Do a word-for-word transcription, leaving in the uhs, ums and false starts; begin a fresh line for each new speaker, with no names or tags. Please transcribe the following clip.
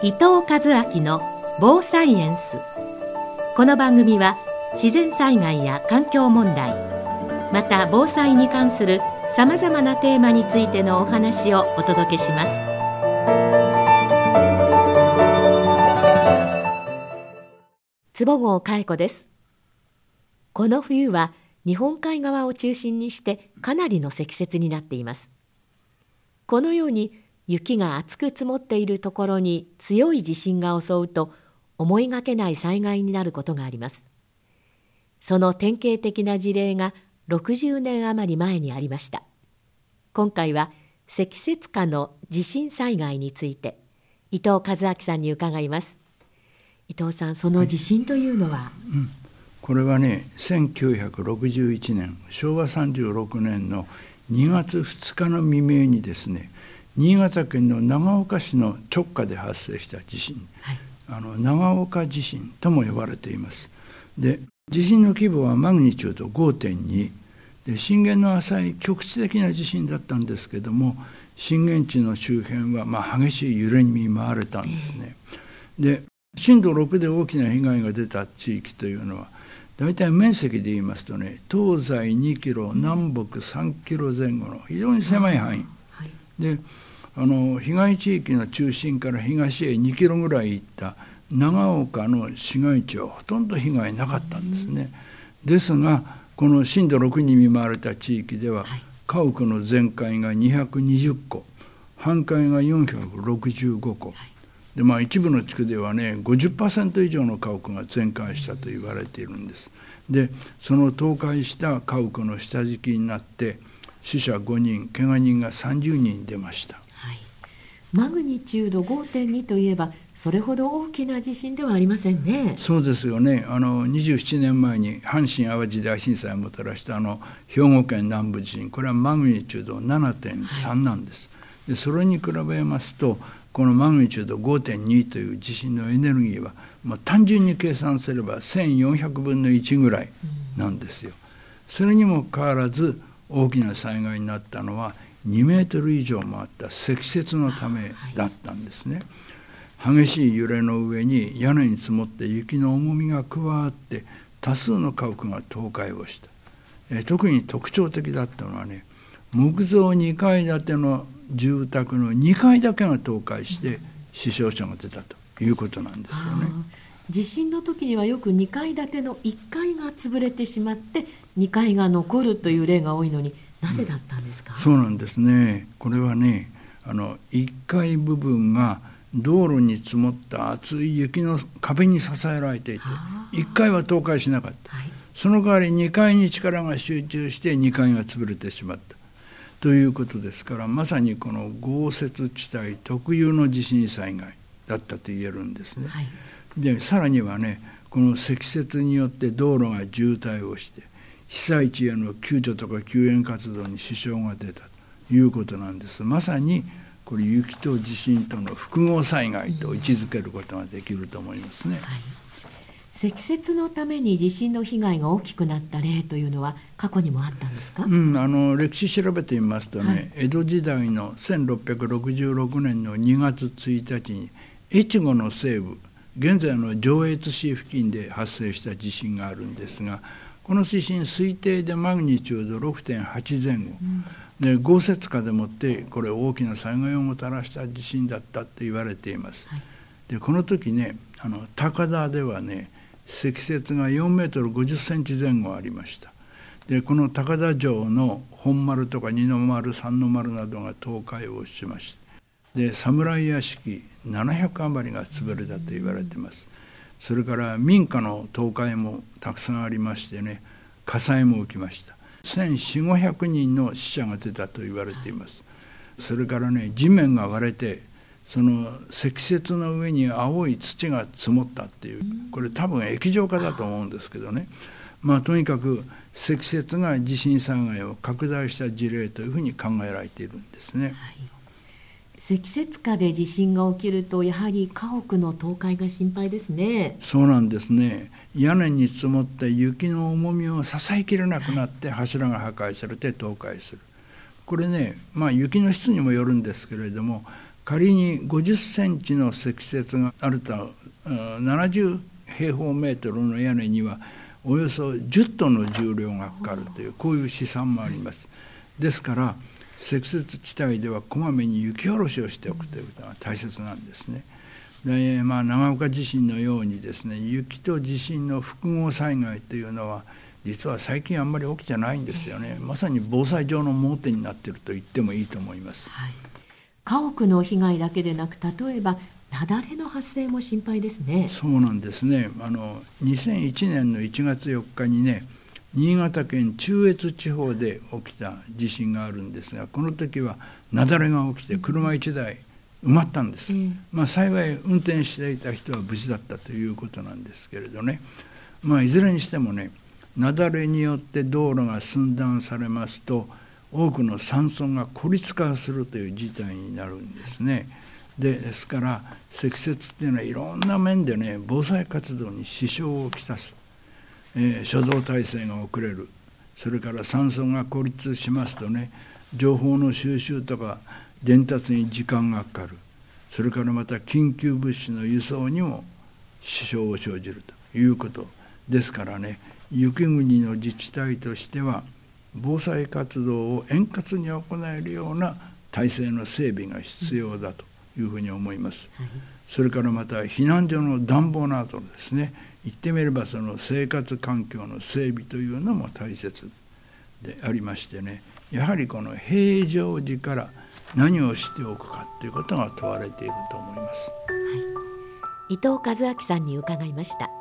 伊藤和明の防災エンス。この番組は自然災害や環境問題、また防災に関するさまざまなテーマについてのお話をお届けします。坪郷佳恵子です。この冬は日本海側を中心にしてかなりの積雪になっています。このように雪が厚く積もっているところに強い地震が襲うと思いがけない災害になることがあります。その典型的な事例がろくじゅうねん余り前にありました。今回は積雪下の地震災害について伊藤和明さんに伺います。伊藤さん、その地震というのは、はいうん、
これはね、せんきゅうひゃくろくじゅういちねんしょうわさんじゅうろくねんのにがつふつかの未明にですね、新潟県の長岡市の直下で発生した地震、はい、あの長岡地震とも呼ばれています。で、地震の規模はマグニチュード ごてんに で、震源の浅い局地的な地震だったんですけども、震源地の周辺はまあ激しい揺れに見舞われたんですね。で、震度ろくで大きな被害が出た地域というのは大体面積で言いますとね、東西にキロ南北さんキロ前後の非常に狭い範囲、はい、であの被害地域の中心から東へにキロぐらい行った長岡の市街地はほとんど被害なかったんですね。ですがこの震度ろくに見舞われた地域では、はい、家屋の全壊がにひゃくにじゅっこ、半壊がよんひゃくろくじゅうごこ、はいでまあ、一部の地区ではね ごじゅっパーセント 以上の家屋が全壊したと言われているんです。でその倒壊した家屋の下敷きになって死者ごにん、怪我人がさんじゅうにん出ました。
はい、マグニチュード ごてんに といえばそれほど大きな地震ではありませんね。
そうですよね。あのにじゅうななねんまえに阪神・淡路大震災をもたらしたあの兵庫県南部地震、これはマグニチュード ななてんさん なんです。はい、でそれに比べますとこのマグニチュード ごてんに という地震のエネルギーは、まあ、単純に計算すればせんよんひゃくぶんのいちぐらいなんですよ。それにもかかわらず大きな災害になったのはにメートル以上もあった積雪のためだったんですね。激しい揺れの上に屋根に積もって雪の重みが加わって多数の家屋が倒壊をした。え特に特徴的だったのはね、木造にかい建ての住宅のにかいだけが倒壊して死傷者が出たということなんですよね。
地震の時にはよくにかい建てのいっかいが潰れてしまってにかいが残るという例が多いのに、なぜだったんですか？
うん、そうなんですね。これはね、あのいっかい部分が道路に積もった厚い雪の壁に支えられていて、いっかいは倒壊しなかった、はい、その代わりにかいに力が集中してにかいが潰れてしまったということですから、まさにこの豪雪地帯特有の地震災害だったと言えるんですね。はい、でさらにはね、この積雪によって道路が渋滞をして被災地への救助とか救援活動に支障が出たということなんです。まさにこれ雪と地震との複合災害と位置づけることができると思いますね。はい、
積雪のために地震の被害が大きくなった例というのは過去にもあったんですか？
うん、あの歴史調べてみますとね、はい、江戸時代のせんろっぴゃくろくじゅうろくねんのにがつついたちに越後の西部、現在の上越市付近で発生した地震があるんですが、この地震推定でマグニチュード ろくてんはち 前後、うんで豪雪下でもってこれ大きな災害をもたらした地震だったと言われています。はい、でこの時ね、あの高田ではね、積雪がよんメートルごじゅっセンチ前後ありました。でこの高田城の本丸とか二の丸三の丸などが倒壊をしました。で侍屋敷ななひゃく余りが潰れたと言われています。それから民家の倒壊もたくさんありましてね、火災も起きました。せんよんひゃくごひゃくにんの死者が出たと言われています。それからね、地面が割れてその積雪の上に青い土が積もったっていう、これ多分液状化だと思うんですけどね、まあとにかく積雪が地震災害を拡大した事例というふうに考えられているんですね。はい、
積雪下で地震が起きるとやはり家屋の倒壊が心配ですね。
そうなんですね。屋根に積もった雪の重みを支えきれなくなって柱が破壊されて倒壊する。これね、まあ雪の質にもよるんですけれども、 仮にごじゅっセンチの積雪があるとななじゅうへいほうメートルの屋根にはおよそじゅっトンの重量がかかるという、こういう試算もあります。ですから積雪地帯ではこまめに雪下ろしをしておくということが大切なんですね。で、まあ、長岡地震のようにですね、雪と地震の複合災害というのは実は最近あんまり起きてないんですよね。まさに防災上の盲点になっていると言ってもいいと思います。
はい、家屋の被害だけでなく、例えば雪崩の発生も心配ですね。
そうなんですね。あのにせんいちねんのいちがつよっかにね、新潟県中越地方で起きた地震があるんですが、この時は雪崩が起きて車いちだい埋まったんです。うん、まあ、幸い運転していた人は無事だったということなんですけれどね、まあ、いずれにしてもね、雪崩によって道路が寸断されますと、多くの山村が孤立化するという事態になるんですね。で、ですから積雪っていうのはいろんな面でね、防災活動に支障をきたす、えー、初動体制が遅れる、それから山村が孤立しますとね、情報の収集とか伝達に時間がかかる、それからまた緊急物資の輸送にも支障を生じるということですからね、雪国の自治体としては防災活動を円滑に行えるような体制の整備が必要だというふうに思います。はい、それからまた避難所の暖房などですね、言ってみればその生活環境の整備というのも大切でありましてね、やはりこの平常時から何をしておくかということが問われていると思います。
はい、伊藤和明さんに伺いました。